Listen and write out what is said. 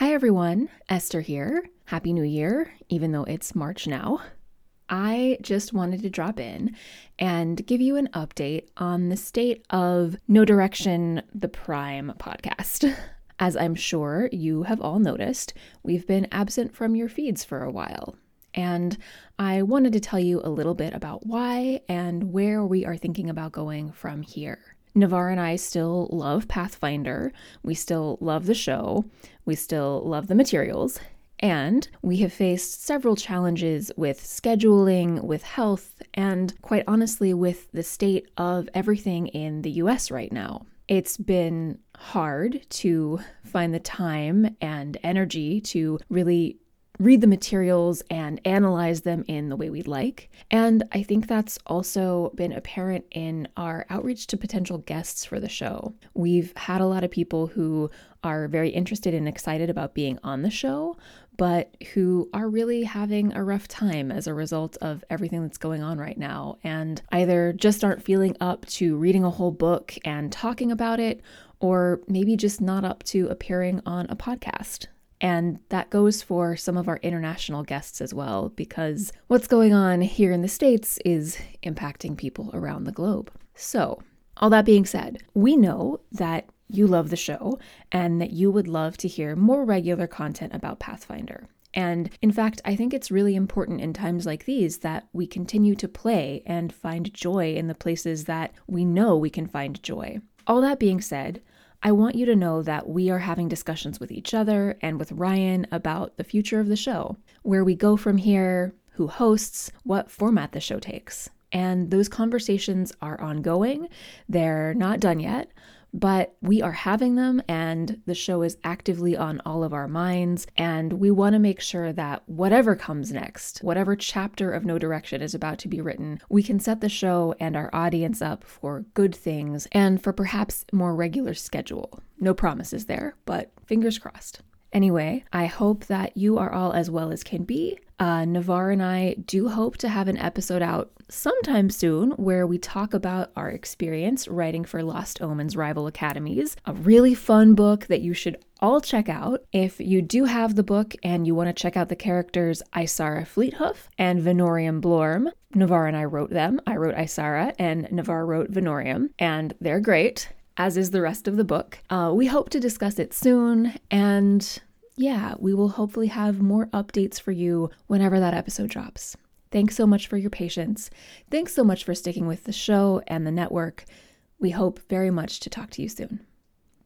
Hi everyone, Esther here. Happy New Year, even though it's March now. I just wanted to drop in and give you an update on the state of No Direction, the Prime podcast. As I'm sure you have all noticed, we've been absent from your feeds for a while. And I wanted to tell you a little bit about why and where we are thinking about going from here. Navarre and I still love Pathfinder, we still love the show, we still love the materials, and we have faced several challenges with scheduling, with health, and quite honestly with the state of everything in the US right now. It's been hard to find the time and energy to really read the materials and analyze them in the way we'd like. And I think that's also been apparent in our outreach to potential guests for the show. We've had a lot of people who are very interested and excited about being on the show, but who are really having a rough time as a result of everything that's going on right now, and either just aren't feeling up to reading a whole book and talking about it, or maybe just not up to appearing on a podcast. And that goes for some of our international guests as well, because what's going on here in the States is impacting people around the globe. So, all that being said, we know that you love the show and that you would love to hear more regular content about Pathfinder. And in fact, I think it's really important in times like these that we continue to play and find joy in the places that we know we can find joy. All that being said, I want you to know that we are having discussions with each other and with Ryan about the future of the show, where we go from here, who hosts, what format the show takes. And those conversations are ongoing. They're not done yet, but we are having them, and the show is actively on all of our minds. And we want to make sure that whatever comes next, whatever chapter of No Direction is about to be written, we can set the show and our audience up for good things and for perhaps more regular schedule. No promises there, but fingers crossed. Anyway, I hope that you are all as well as can be. Navarre and I do hope to have an episode out sometime soon where we talk about our experience writing for Lost Omens Rival Academies, a really fun book that you should all check out. If you do have the book and you want to check out the characters Isara Fleethoof and Venorium Blorm, Navarre and I wrote them. I wrote Isara and Navarre wrote Venorium, and they're great, as is the rest of the book. We hope to discuss it soon, and yeah, we will hopefully have more updates for you whenever that episode drops. Thanks so much for your patience. Thanks so much for sticking with the show and the network. We hope very much to talk to you soon.